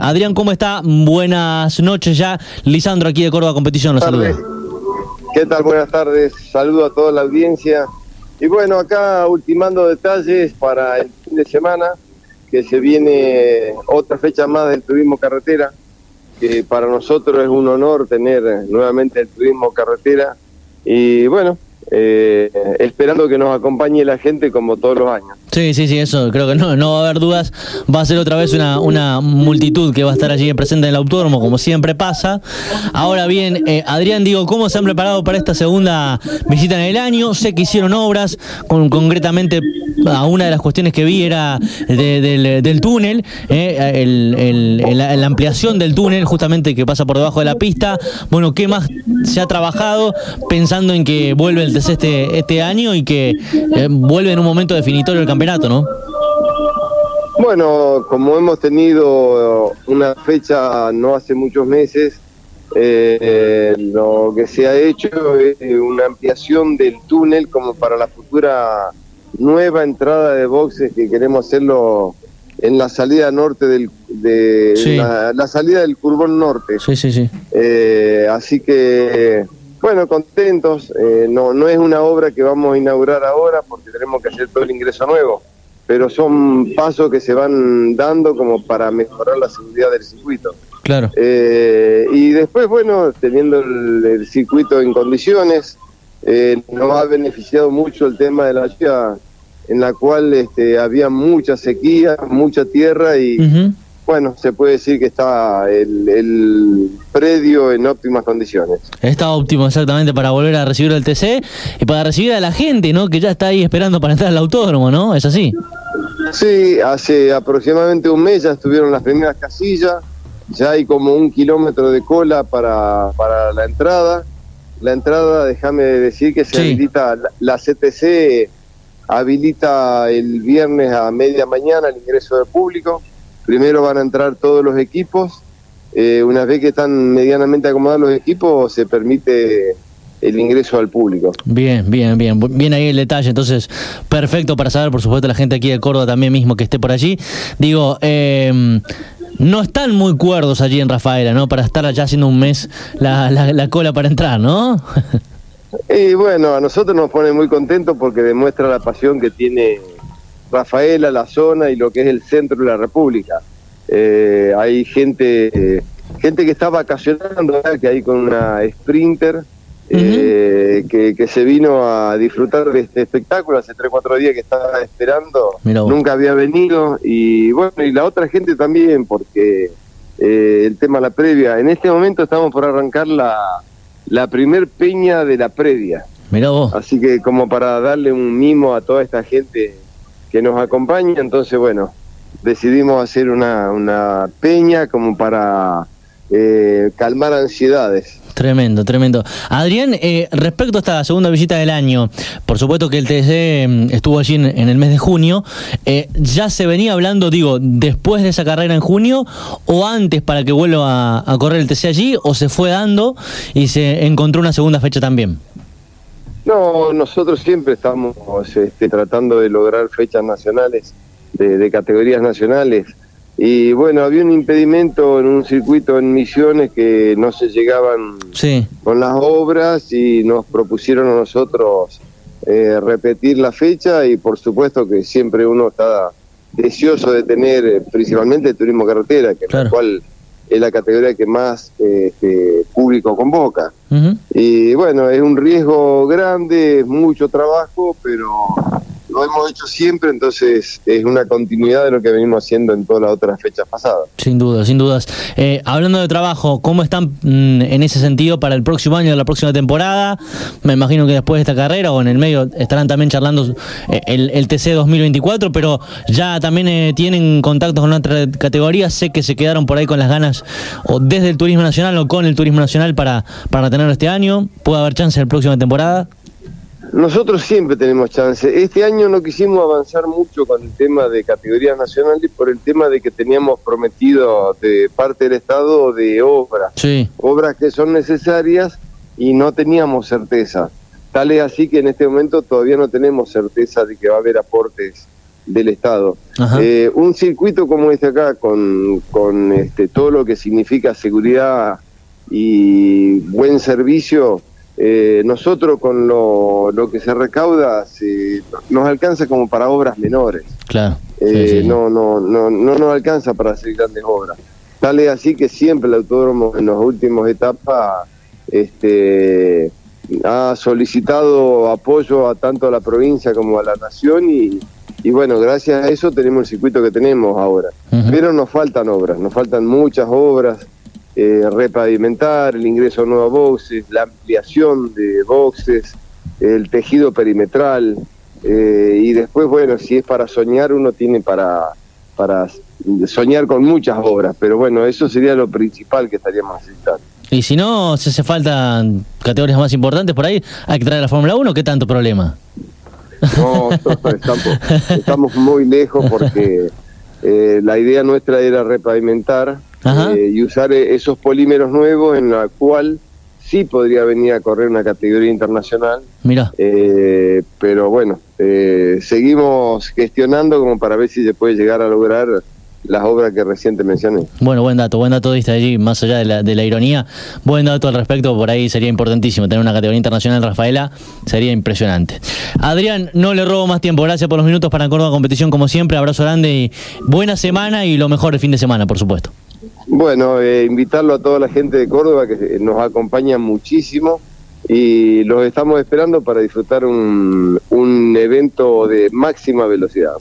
Adrián, ¿cómo está? Buenas noches ya. Lisandro aquí de Córdoba Competición, lo saluda. ¿Qué tal? Buenas tardes. Saludo a toda la audiencia. Y bueno, acá ultimando detalles para el fin de semana, que se viene otra fecha más del turismo carretera, que para nosotros es un honor tener nuevamente el turismo carretera. Y bueno, esperando que nos acompañe la gente como todos los años. Sí, eso creo que no va a haber dudas. Va a ser otra vez una multitud que va a estar allí presente en el autódromo, como siempre pasa. Ahora bien, Adrián, digo, ¿cómo se han preparado para esta segunda visita en el año? Sé que hicieron obras, concretamente una de las cuestiones que vi era del túnel, la ampliación del túnel justamente que pasa por debajo de la pista. Bueno, ¿qué más se ha trabajado pensando en que vuelve el TC este año y que vuelve en un momento definitorio el campeonato, ¿no? Bueno, como hemos tenido una fecha no hace muchos meses, lo que se ha hecho es una ampliación del túnel como para la futura nueva entrada de boxes que queremos hacerlo en la salida norte sí. la salida del Curbón Norte. Sí. Así que bueno, contentos. No es una obra que vamos a inaugurar ahora porque tenemos que hacer todo el ingreso nuevo, pero son pasos que se van dando como para mejorar la seguridad del circuito. Claro. Y después, bueno, teniendo el circuito en condiciones, nos ha beneficiado mucho el tema de la lluvia, en la cual había mucha sequía, mucha tierra y bueno, se puede decir que está el predio en óptimas condiciones. Está óptimo, exactamente, para volver a recibir el TC y para recibir a la gente, ¿no? Que ya está ahí esperando para entrar al autódromo, ¿no? ¿Es así? Sí, hace aproximadamente un mes ya estuvieron las primeras casillas, ya hay como 1 kilómetro de cola para la entrada. La entrada, déjame decir que se habilita, la CTC habilita el viernes a media mañana el ingreso del público. Primero van a entrar todos los equipos. Una vez que están medianamente acomodados los equipos, se permite el ingreso al público. Bien ahí el detalle, entonces perfecto para saber, por supuesto, la gente aquí de Córdoba también mismo que esté por allí. Digo, no están muy cuerdos allí en Rafaela, ¿no? Para estar allá haciendo un mes la cola para entrar, ¿no? Y bueno, a nosotros nos pone muy contentos porque demuestra la pasión que tiene Rafaela, la zona y lo que es el centro de la República. Hay gente que está vacacionando, ¿verdad? Que hay con una Sprinter que se vino a disfrutar de este espectáculo hace 3-4 días que estaba esperando. Nunca había venido y bueno, y la otra gente también, porque el tema de la previa, en este momento estamos por arrancar la primer peña de la previa. Mirá vos. Así que como para darle un mimo a toda esta gente que nos acompaña, entonces bueno, decidimos hacer una peña como para calmar ansiedades. Tremendo. Adrián, respecto a esta segunda visita del año, por supuesto que el TC estuvo allí en el mes de junio, ¿ya se venía hablando, digo, después de esa carrera en junio o antes para que vuelva a correr el TC allí, o se fue dando y se encontró una segunda fecha también? No, nosotros siempre estamos tratando de lograr fechas nacionales, de categorías nacionales. Y bueno, había un impedimento en un circuito en Misiones que no se llegaban con las obras y nos propusieron a nosotros repetir la fecha y por supuesto que siempre uno está deseoso de tener principalmente el turismo carretera, que claro, la cual es la categoría que más público convoca. Y bueno, es un riesgo grande, es mucho trabajo, pero lo hemos hecho siempre, entonces es una continuidad de lo que venimos haciendo en todas las otras fechas pasadas. Sin dudas. Hablando de trabajo, ¿cómo están en ese sentido para el próximo año, la próxima temporada? Me imagino que después de esta carrera o en el medio estarán también charlando el TC 2024, pero ya también tienen contactos con otra categoría. Sé que se quedaron por ahí con las ganas, o desde el Turismo Nacional o con el Turismo Nacional para tenerlo este año. ¿Puede haber chance en la próxima temporada? Nosotros siempre tenemos chance. Este año no quisimos avanzar mucho con el tema de categorías nacionales por el tema de que teníamos prometido de parte del Estado de obras. Obras que son necesarias y no teníamos certeza. Tal es así que en este momento todavía no tenemos certeza de que va a haber aportes del Estado. Ajá. Un circuito como este acá, con todo lo que significa seguridad y buen servicio, nosotros con lo que se recauda nos alcanza como para obras menores. Claro. No nos alcanza para hacer grandes obras. Tal es así que siempre el autódromo en las últimas etapas ha solicitado apoyo a tanto a la provincia como a la nación y bueno, gracias a eso tenemos el circuito que tenemos ahora. Pero nos faltan obras, nos faltan muchas obras, repavimentar, el ingreso a nuevos boxes, la ampliación de boxes, el tejido perimetral, y después, bueno, si es para soñar, uno tiene para soñar con muchas obras, pero bueno, eso sería lo principal que estaríamos necesitando. Y si no, si hace falta categorías más importantes por ahí, hay que traer a la Fórmula 1, ¿qué tanto problema? No, estamos muy lejos porque la idea nuestra era repavimentar y usar esos polímeros nuevos en la cual sí podría venir a correr una categoría internacional. Mira. Pero bueno, seguimos gestionando como para ver si se puede llegar a lograr las obras que recién te mencioné. Bueno, buen dato diste allí, más allá de la ironía, buen dato al respecto, por ahí sería importantísimo tener una categoría internacional, Rafaela, sería impresionante. Adrián, no le robo más tiempo, gracias por los minutos para Córdoba Competición como siempre, abrazo grande y buena semana y lo mejor el fin de semana, por supuesto. Bueno, invitarlo a toda la gente de Córdoba que nos acompaña muchísimo y los estamos esperando para disfrutar un evento de máxima velocidad.